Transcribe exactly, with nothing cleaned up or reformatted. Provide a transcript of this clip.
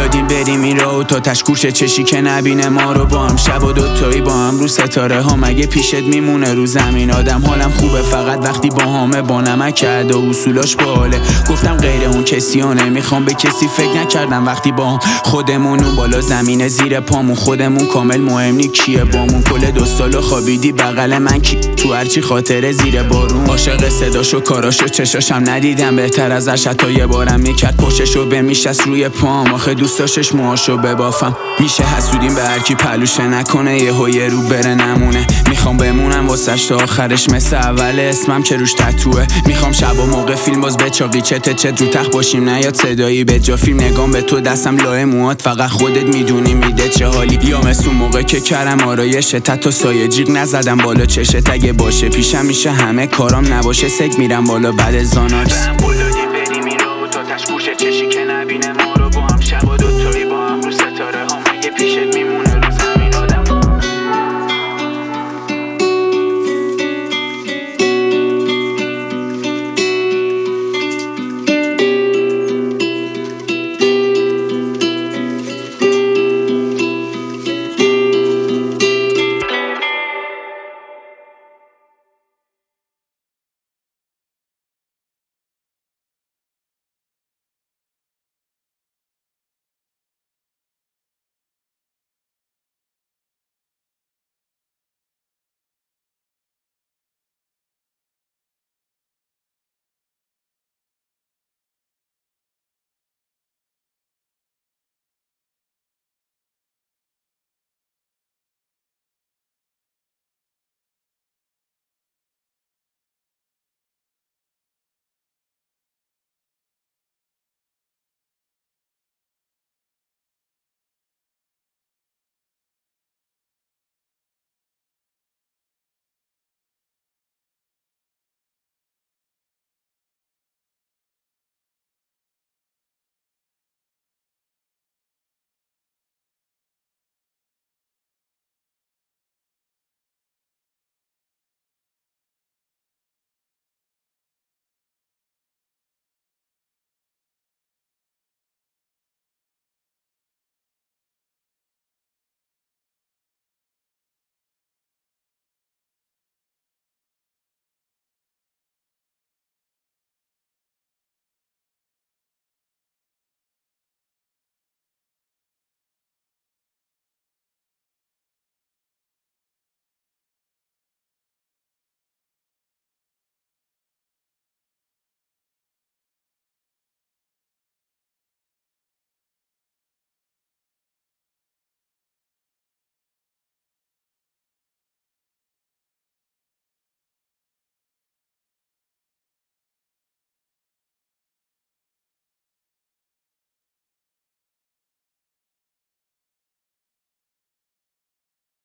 دادیم بریم این راهو تا تشکوش چشی که نبینه ما رو با هم. شب و دوتایی با هم رو ستاره ها، مگه پیشت میمونه رو زمین؟ آدم حالم خوبه فقط وقتی با همه با نمک کرده و اصولاش باله. گفتم غیر اون کسی ها نمیخوام به کسی فکر نکردم وقتی با هم خودمون اون بالا زمین زیر پامون خودمون کامل مهم نی کیه بامون. کل دو سالو خوابیدی بغل من کی تو هرچی خاطره زیر بارون. عاشق صداشو کاراشو چشاشم ندیدم بهتر ازش، حتی یه بارم میکرد پشتشو بمیشست روی پام. آخه دوست داشتش موهاشو ببافم. میشه حسودیم به هرکی پلوشه نکنه یهو یه رو بره نمونه. میخوام بمونم واسش تا آخرش مثل اول اسمم که روش تتوه. میخوام شب و موقع فیلم باز بچاقی چت چت رو تخت باشیم نیاد صدایی به جا فیلم نگام به تو دستم لای موات فقط خودت میدونی میده چه حالی. یا مثل اون موقع که کرم آرایش تت و سایه جیغ نزدم بالا چشت اگه باشه پیشم میشه همه کارام نباشه سگ میرم بالا بعد زاناکس.